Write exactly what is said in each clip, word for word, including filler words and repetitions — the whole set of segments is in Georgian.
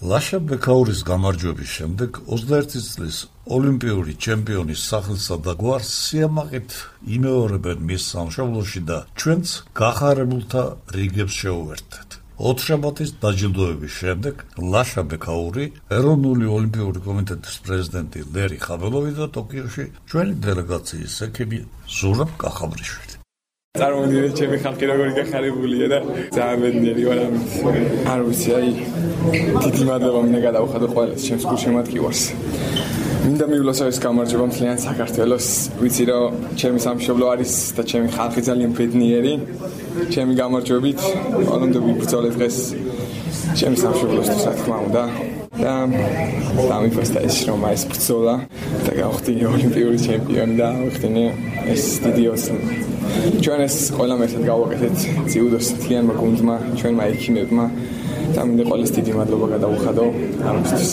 ლაშა ბექაურის გამარჯვების შემდეგ ოცდაერთი წლის ოლიმპიური ჩემპიონის სახელსა და გვარს სიამაყით იმეორებენ მის სამშობლოში და ჩვენც გახარებულთა რიგებს შეუერთეთ. ოთხშაბათის დაჯილდოების შემდეგ ლაშა ბექაური, ეროვნული ოლიმპიური კომიტეტის პრეზიდენტი ლერი ხაბელოვი და ტოკიოში ჩვენი დელეგაციის ექიმი ზურაბ კახაბრიშვილი. წარმოგიდგენთ ჩემი ხალხი როგორი გახარებულია და ძალიან ბედნიერი ვარ ამით. არ ვიცი, აი დიდი მადლობა მინდა გადავხადო ყველას ჩემს გულშემატკივარს. მინდა მივლოსო ეს გამარჯვება მთლიან საქართველოს. ვიცი რომ ჩემი სამშობლო არის და ჩემი ხალხი ძალიან ბედნიერი. ჩემი გამარჯვებით ყველამდე ვიბრძოლე დღეს ჩემი სამშობლოსთვის, რა თქმა უნდა. და დამიფასდა ის რომ ეს ბრძოლა და გავხდინე ოლიმპიური ჩემპიონი და გავხდინე ეს დიდი ოცნება. ჩვენ ეს ყველა ერთად გავაკეთეთ ძიუდოს მთლიანმა გუნდმა, ჩვენმა ექიმებმა და მინდა ყველას დიდი მადლობა გადავუხადო ამისთვის.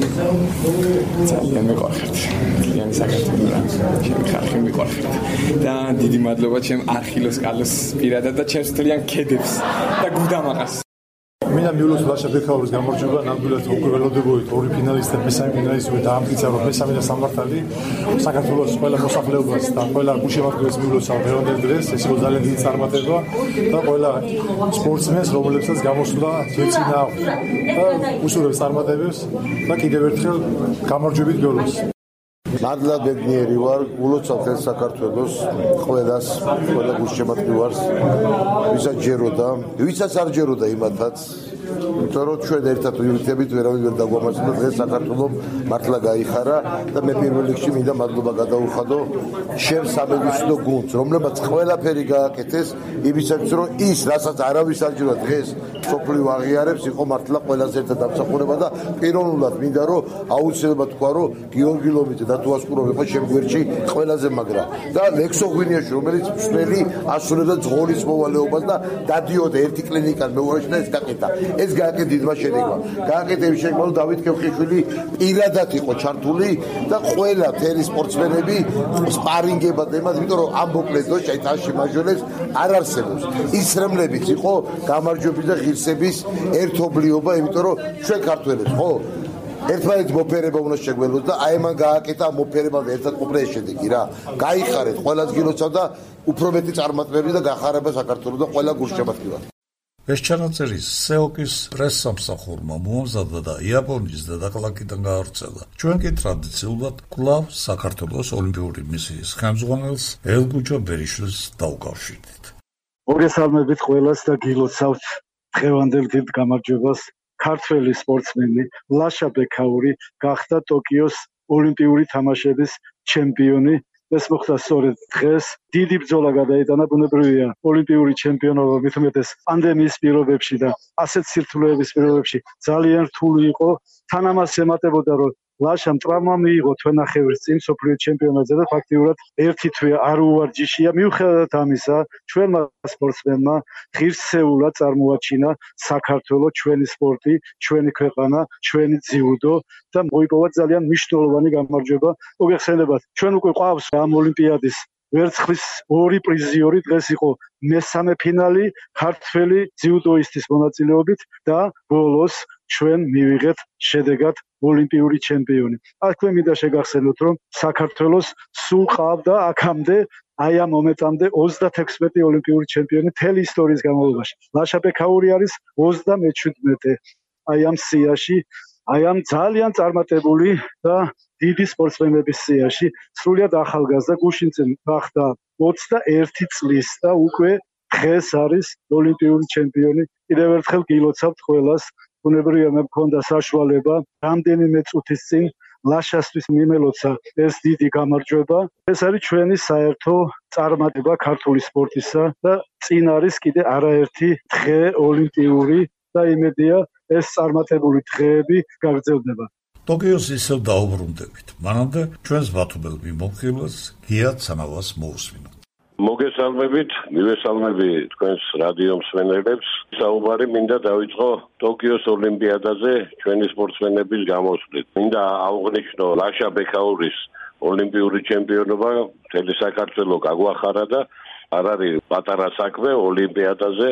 ძალიან მიყვარხართ მთლიანი საქართველო, ჩემი ხალხი მიყვარხართ და დიდი მადლობა ჩემ არხილოს კალოს პირადად და ჩემს მთლიან ქედებს და გუდამაყას. მინდა მივლოს ლაშა ბექაურის გამარჯვება. ნამდვილად უკვე ველოდებოდით ორი ფინალისტი და მესამე ფინალისტი დაამტკიცა რომ მესამე და სამმართველი საქართველოს ყველა მოსახლეობას და ყველა გულშემატკივრებს მივლოს ამ ეროვნულ დღეს. ეს იყო ძალიან დიდი წარმატება და ყველა სპორტსმენს, რომლებსაც გამოსულა ძეცინა და უსურვებს წარმატებებს და კიდევ ერთხელ გამარჯვებით გოლოს. მადლა ბედნიერი ვარ, გულოცავ ხელ საქართველოს ყველას, ყველა გულშემატკივარს, ვისაც ჯეროდა, ვისაც არ ჯეროდა იმათაც. იმიტომ რომ ჩვენ ერთად ვივით ვერავინ ვერ დაგვამართლა დღეს საქართველოს მართლა გაიხარა და მე პირველ რიგში მინდა მადლობა გადავუხადო ჩემ სამედიცინო გუნდს, რომლებმაც ყველაფერი გააკეთეს იმისათვის რომ ის, რასაც არავის არ ჯეროდა დღეს სოფლიო აღიარებს, იყო მართლა ყველას ერთად დამსახურება და პიროვნულად მინდა რომ აუცილებლად თქვა რომ გიორგი ლომიძე და თუ ასკუროვი იყო ჩემ გვერდში ყველაზე მაგრა და ლექსო ღვინიაში, რომელიც მსვლელი ასრულებდა ძღოლის მოვალეობას და დადიოდა ერთი კლინიკად მეუღლეში და ეს გაკეთა. ეს გააკეთა დიდმა შედეგმა. გააკეთა იმ შედეგმა, რომ დავით კევხიშვილი პირადად იყო ჩართული და ყველა თერი სპორტსმენები სპარინგებად ემად, იმიტომ რომ ამ მოკლედ დოშა თაში მაჟორებს არ არსებობს. ისრემლებიც იყო გამარჯვების და ღირსების ერთობლიობა, იმიტომ რომ ჩვენ ქართველებს, ხო? ერთმანეთს მოფერება უნდა შეგვეძლოს და აი მან გააკეთა მოფერება ერთად ყოფნა ეს შედეგი რა. გაიხარეთ, ყველას გილოცავ და უფრო მეტი წარმატებები და გახარება საქართველოს და ყველა გულშემატკივარს. ეს ჩანაწერი სეოკის პრესსამსახურმა მოამზადა და იაპონიის დედაქალაქიდან გაავრცელა. ჩვენ კი ტრადიციულად კვლავ საქართველოს ოლიმპიური მისიის ხელმძღვანელს ელგუჯო ბერიშვილს დაუკავშირდით. მოგესალმებით ყველას და გილოცავთ დღევანდელ დიდ გამარჯვებას. ქართველი სპორტსმენი ლაშა ბექაური გახდა ტოკიოს ოლიმპიური თამაშების ჩემპიონი. ეს მოხდა სწორედ დღეს. დიდი ბრძოლა გადაიტანა, ბუნებრივია, ოლიმპიური ჩემპიონობა მით უმეტეს პანდემიის პირობებში და ასეთ სირთულეების პირობებში ძალიან რთული იყო. თან ამას ემატებოდა, რომ ლაშამ ტრავმა მიიღო თვენახევრის წინ მსოფლიო ჩემპიონატზე და ფაქტიურად ერთი თვე არ უვარჯიშია. მიუხედავად ამისა, ჩვენმა სპორტსმენმა ღირსეულად წარმოაჩინა საქართველოს, ჩვენი სპორტი, ჩვენი ქვეყანა, ჩვენი ძიუდო და მოიპოვა ძალიან მნიშვნელოვანი გამარჯვება. მოგეხსენებათ, ჩვენ უკვე ყავს ამ ოლიმპიადის ვერცხლის ორი პრიზიორი. დღეს იყო მესამე ფინალი ქართველი ძიუდოისტის მონაწილეობით და ბოლოს ჩვენ მივიღეთ შედეგად ოლიმპიური ჩემპიონი. აქვე მინდა შეგახსენოთ, რომ საქართველოს სულ ყავდა აქამდე აი ამ მომენტამდე ოცდათექვსმეტი ოლიმპიური ჩემპიონი მთელი ისტორიის განმავლობაში. ლაშა ბექაური არის ოცდამეჩვიდმეტე აი ამ სიაში, აი ამ ძალიან წარმატებული და დიდი სპორტსმენების სიაში. სრულიად ახალგაზრდა, გუშინ წინ გახდა ოცდაერთი წლის და უკვე დღეს არის ოლიმპიური ჩემპიონი. კიდევ ერთხელ გილოცავთ ყველას. ბუნებრივია, მე მქონდა საშუალება რამდენიმე წუთის წინ ლაშასთვის მიმელოცა ეს დიდი გამარჯვება. ეს არის ჩვენი საერთო წარმატება ქართული სპორტისა და წინ არის კიდე არაერთი დღე ოლიმპიური და იმედია ეს წარმატებული დღეები გაგრძელდება. ტოკიოს ისევ დაუბრუნდებით. მანამდე ჩვენს ბათუმელ მიმოხილვას გია ცანავას მოусმინოთ. მოგესალმებით, მივესალმები თქვენს რადიო მსმენელებს. საუბარი მინდა დავიწყო ტოკიოს ოლიმპიადაზე ჩვენი სპორტსმენების გამოსვლით. მინდა აღვნიშნო ლაშა ბექაურის ოლიმპიური ჩემპიონობა მთელი საქართველო გაგვახარა და არ არის პატარა საქმე ოლიმპიადაზე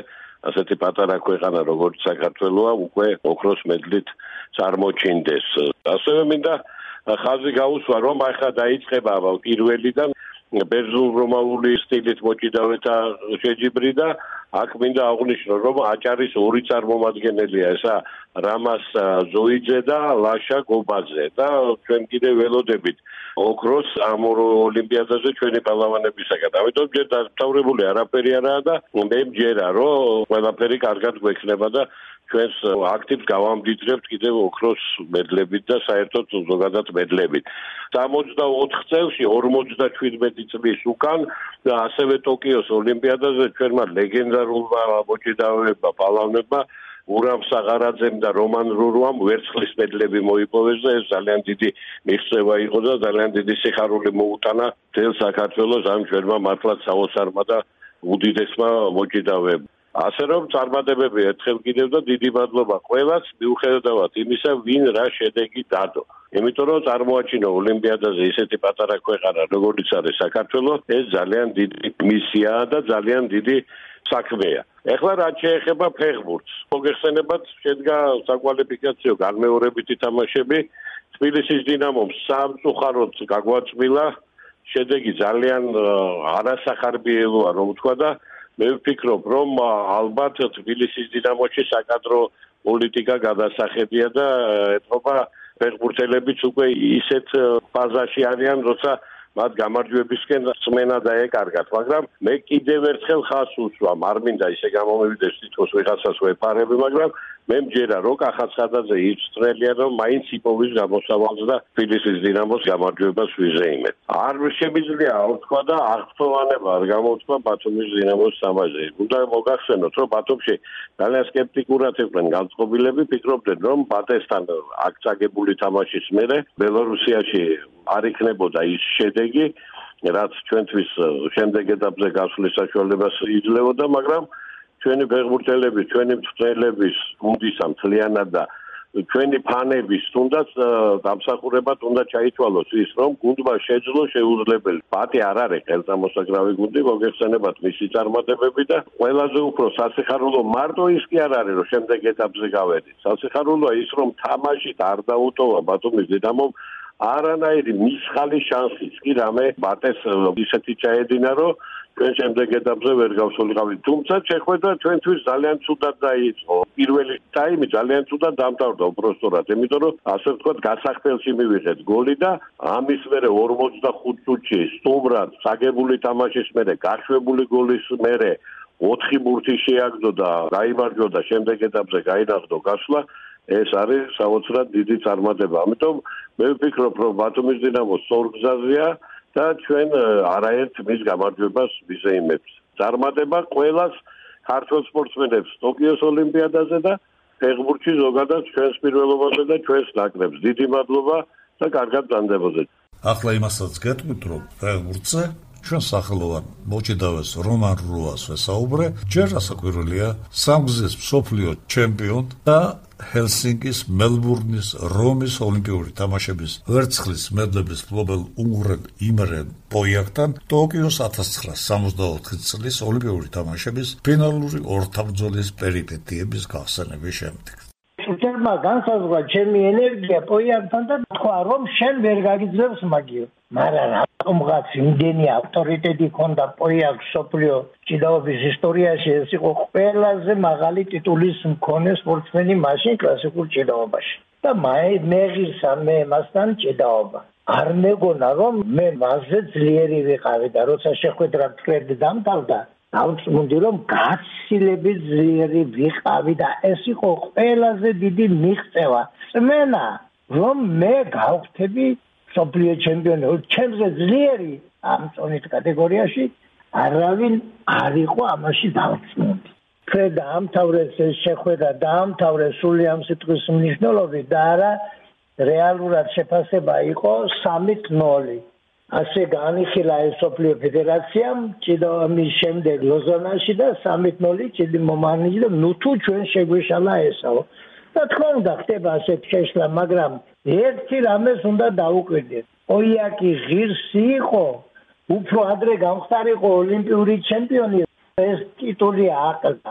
ასეთი პატარა ქვეყანა როგორც საქართველოა უკვე ოქროს მედლით წარმოჩინდეს. ასევე მინდა ხაზი გაუსვა, რომ ახლა დაიწყება პირველიდან ბერძნულ-რომაული სტილით მოჭიდავეთა შეჯიბრი და აქ მინდა აღვნიშნო, რომ აჭარის ორი წარმომადგენელია, ესა რამას ზოიძე და ლაშა გობაძე და ჩვენ კიდევ ველოდებით ოქროს ამ ოლიმპიადაზე ჩვენი პალავანებისაგან. ამიტომ ჯერ დამთავრებული არაფერი არაა და მე მჯერა, რომ ყველაფერი კარგად გვექნება და ჩვენს აქტივს გავამდიდრებთ კიდევ ოქროს მედლებით და საერთოდ ზოგადად მედლებით. სამოცდაოთხ წელში ორმოცდაჩვიდმეტი წლის უკან და ასევე ტოკიოს ოლიმპიადაზე ჩვენმა ლეგენდარულმა მოჭიდავეებმა პალავნებმა ურამ საღარაძემ და რომან რურვამ ვერცხლის მედლები მოიპოვეს და ეს ძალიან დიდი მიღწევა იყო და ძალიან დიდი სიხარული მოუტანა მთელ საქართველოს ამ ჩვენმა მართლაც საოცარმა და უდიდესმა მოჭიდავეებმა. ასე რომ წარმატებები ერთხელ კიდევ და დიდი მადლობა ყველას მიუხედავად იმისა, ვინ რა შედეგი დადო. იმიტომ რომ წარმოაჩინო ოლიმპიადაზე ისეთი პატარა ქვეყანა, როგორიც არის საქართველო, ეს ძალიან დიდი მისიაა და ძალიან დიდი საქმეა. ეხლა რაც შეეხება ფეხბურთს, მოგეხსენებათ, შედგა საკვალიფიკაციო განმეორებითი თამაშები, თბილისის დინამომ სამწუხაროდ გაგვაწმილა, შედეგი ძალიან არასახარბიელოა, რომ ვთქვა და მე ვფიქრობ, რომ ალბათ თბილისის დინამოში საკადრო პოლიტიკა გადასახედია და ეთყობა ფეხბურთელებიც უკვე ისეთ ფაზაში არიან, როცა მათ გამარჯვებისკენ წმენა დაეკარგათ, მაგრამ მე კიდევ ერთხელ ხაზს უსვამ, არ მინდა ისე გამომივიდეს თითქოს ვიღაცას ვეპარები, მაგრამ მე მჯერა, რომ კახაცხადაძე იცრელია, რომ მაინც იპოვის გამოსავალს და თბილისის დინამოს გამარჯვებას ვიზეიმეთ. არ შემიძლია აღთქვა და აღფრთოვანება არ გამოთქვა ბათუმის დინამოს თამაშზე. უნდა მოგახსენოთ, რომ ბათუმში ძალიან სკეპტიკურად იყვნენ განწყობილები, ფიქრობდნენ, რომ ბატესთან აქ წაგებული თამაშის მერე ბელორუსიაში არ იქნებოდა ის შედეგი, რაც ჩვენთვის შემდეგ ეტაპზე გასვლის საშუალებას იძლეოდა, მაგრამ ჩვენი ფეხბურთელები, ჩვენი მწვრთნელების გუნდისა მთლიანად და ჩვენი ფანების თუნდაც დამსახურებად უნდა ჩაითვალოს ის, რომ გუნდმა შეძლო შეუძლებელი. ბატი არ არის ხელსამოსაგრავი გუნდი, მოგეხსენებათ მისი წარმატებები და ყველაზე უფრო სასიხარულო მარტო ის კი არ არის, რომ შემდეგ ეტაპზე გავედით. სასიხარულოა ის, რომ თამაშით არ დაუტოვა ბათუმის დინამომ არანაირი მისხალი შანსიც კი რამე ბატეს ისეთი ჩაედინა, რომ ჩვენ შემდეგ ეტაპზე ვერ გავსულიყავით. თუმცა შეხვედრა ჩვენთვის ძალიან ცუდად დაიწყო. პირველი ტაიმი ძალიან ცუდად დამთავრდა უბრალოდ, იმიტომ რომ ასე ვთქვათ, გასახდელში მივიღეთ გოლი და ამის მერე ორმოცდახუთ წუთში სტუმრად საგებული თამაშის მერე გაშვებული გოლის მერე ოთხი ბურთი შეაგდო და გაიმარჯვა და შემდეგ ეტაპზე გაინახდო გასვლა. ეს არის საოცრად დიდი წარმატება. ამიტომ მე ვფიქრობ, რომ ბათუმის დინამო სწორ გზაზეა და ჩვენ არაერთ მის გამარჯვებას ვიზეიმებთ. წარმატება ყველას ქართველ სპორტსმენებს ტოკიოს ოლიმპიადაზე და ფეხბურთში ზოგადად ჩვენს პირველობაზე და ჩვენს ნაკრებს. დიდი მადლობა და კარგად განდებოდეთ. ახლა იმასაც გეტყვით, რომ ფეხბურთზე ჩვენ სახელოვან მოჭიდავეს რომან რუას ვესაუბრე, ჯერ ასაკვირველია სამგზის მსოფლიო ჩემპიონ და ჰელსინკის, მელბურნის, რომის ოლიმპიური თამაშების ვერცხლის მედლების მფლობელ უნგრელ იმრენ პოიაკთან ტოკიოს ათას ცხრაასი სამოცდაოთხი წლის ოლიმპიური თამაშების ფინალური ორთაბრძოლის პერიპეტიების გახსენების შემდეგ. უჯერმა განსაზღვრა ჩემი ენერგია პოიაკთან და თქვა, რომ შენ ვერ გაგიძლევს მაგიო. მაგრამ რატომღაც იმდენი ავტორიტეტი ჰქონდა პოიაკს სოფლიო ჭიდაობის ისტორიაში, ეს იყო ყველაზე მაღალი ტიტულის მქონე სპორტსმენი მაშინ კლასიკურ ჭიდაობაში. და მე ღირსა მე მასთან ჭიდაობა. არ მეგონა, რომ მე მასზე ძლიერი ვიყავი და როცა შეხვედრა მტრედ დამთავრდა, დავწმუნდი, რომ გაცილებით ძლიერი ვიყავი და ეს იყო ყველაზე დიდი მიღწევა. წმენა, რომ მე გავხდები სოფლიო ჩემპიონი, ჩემზე ძლიერი ამ წონით კატეგორიაში არავინ არ იყო ამაში დავწმუნდი. ფრე დაამთავრეს ეს შეხვედრა, დაამთავრეს სული ამ სიტყვის მნიშვნელობით და არა რეალურად შეფასება იყო სამით ნოლი. ასე განიხილა ეს სოფლიო ფედერაციამ ჭიდაობის შემდეგ ლოზანაში და სამით ნოლი ჭიდი მომანიჭი და ნუ თუ ჩვენ შეგვეშალა ესაო. და თქმა უნდა ხდება ასეთ შეშლა, მაგრამ ერთი რამეს უნდა დაუკვირდეთ. პოიაკი ღირსი იყო, უფრო ადრე გამხდარიყო ოლიმპიური ჩემპიონი, ეს ტიტული აყდა.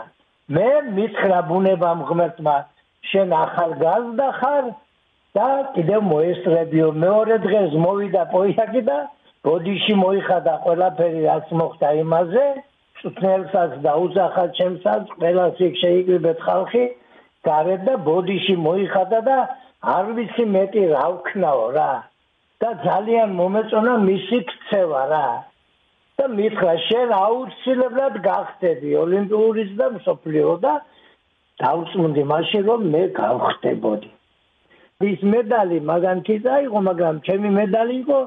მე მითხრა ბუნებამ ღმერთმა შენ ახალგაზრდა ხარ და კიდევ მოესწრებიო მეორე დღეს მოვიდა პოიაკი და ბოდიში მოიხადა ყველაფერი რაც მოხდა იმაზე წვნელსაც დაუძახა ჩემსაც ყველას იქ შეიკრიბეთ ხალხი გარეთ და ბოდიში მოიხადა და არ ვიცი მეტი რა ვქნაო რა და ძალიან მომეწონა მისი ქცევა რა და მითხრა შენ აუცილებლად გახდები ოლიმპიურის და მსოფლიო და დავწუნდი მაშინ რომ მე გავხდებოდი ის медали მაგანთი წაიღო მაგრამ ჩემი медали იყო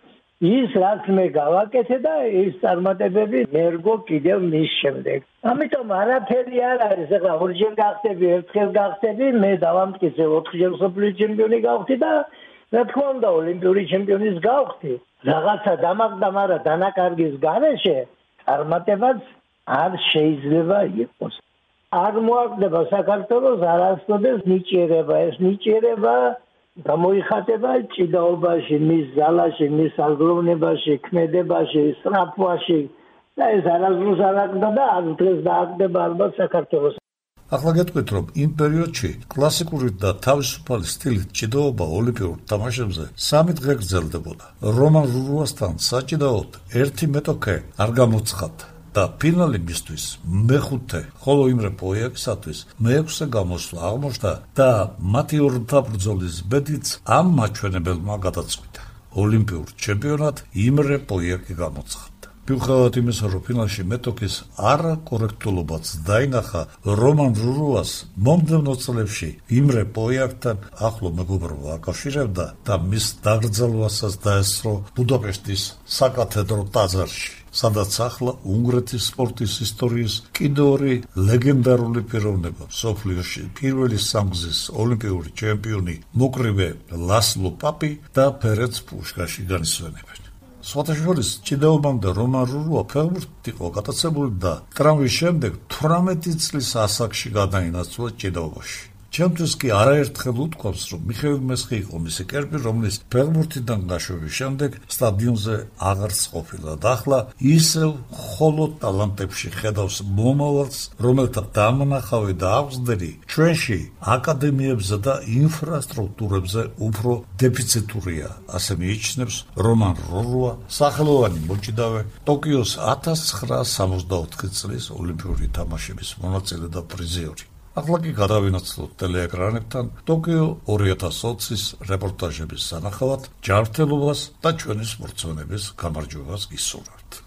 ის რაც მე გავაკეთე და ის წარმატებები მერგო კიდევ მის შემდეგ ამიტომ არაფერი არ არის ეხლა ორჯერ გახდები ერთხელ გახდები მე დავამტკიცე ოთხჯერ მსოფლიო ჩემპიონი გავხდი და რა თქმა უნდა ოლიმპიური ჩემპიონის გავხდი რაღაცა დამაგდა მაგრამ დანაკარგის გარეშე წარმატებაც არ შეიძლება იყოს არ მოახდება საქართველოს არასოდეს ნიჭიერება ეს ნიჭიერება გამოიხატება ჭიდაობაში მის ზალაში მის აღგროვნებაში ქმედებაში სწრაფვაში და ეს არასდროს არ აღდა და ამ დღეს დააგდება ალბათ საქართველოს ახლა გეტყვით რომ იმ პერიოდში კლასიკური და თავისუფალი სტილით ჭიდაობა ოლიმპიურ თამაშებზე სამი დღე გრძელდებოდა რომან რურუასთან საჭიდაოდ ერთი მეტოქე არ გამოცხადდა და ფინალი მისთვის მეხუთე, ხოლო იმრე პოიაკისათვის მეექვსე გამოსვლა აღმოჩნდა და მათი ორთაბრძოლის ბედიც ამ მაჩვენებელმა გადაწყვიტა. ოლიმპიურ ჩემპიონად იმრე პოიაკი გამოცხადდა. მიუხედავად იმისა, რომ ფინალში მეტოქის არაკორექტულობაც დაინახა რომან რურუას მომდევნო წლებში იმრე პოიაკთან ახლო მეგობრობა აკავშირებდა და მის დაგრძელვასაც დაესწრო ბუდაპეშტის საკათედრო ტაძარში. სადაც ახლა უნგრეთის სპორტის ისტორიის კიდევ ორი ლეგენდარული პიროვნება მსოფლიოში პირველი სამგზის ოლიმპიური ჩემპიონი მოკრივე ლასლო პაპი და ფერენც პუშკაში განისვენებენ. სხვათა შორის ჭიდაობამ და რომან რურუა ფეხბურთით იყო გატაცებული და ტრამვის შემდეგ თვრამეტი წლის ასაკში გადაინაცვლა ჭიდაობაში. ჩემთვის კი არაერთხელ უთქვამს, რომ მიხეილ მესხი იყო მისი კერპი, რომლის ფეხბურთიდან გაშვების შემდეგ სტადიონზე აღარც ყოფილა და ახლა ისევ მხოლოდ ტალანტებში ხედავს მომავალს, რომელთა დამნახავი და აღზრდილი ჩვენში აკადემიებზე და ინფრასტრუქტურებზე უფრო დეფიციტურია, ასე მიიჩნევს რომან რურუა, სახელოვანი მოჭიდავე ტოკიოს ათას ცხრაასი სამოცდაოთხი წლის ოლიმპიური თამაშების მონაწილე და პრიზიორი. ახლა კი გადავინაცვლოთ ტელეეკრანებთან ტოკიო ორი ათას ოცის რეპორტაჟების სანახავად ჯანმრთელობას და ჩვენი სპორტსმენების გამარჯვებას გისურვებთ.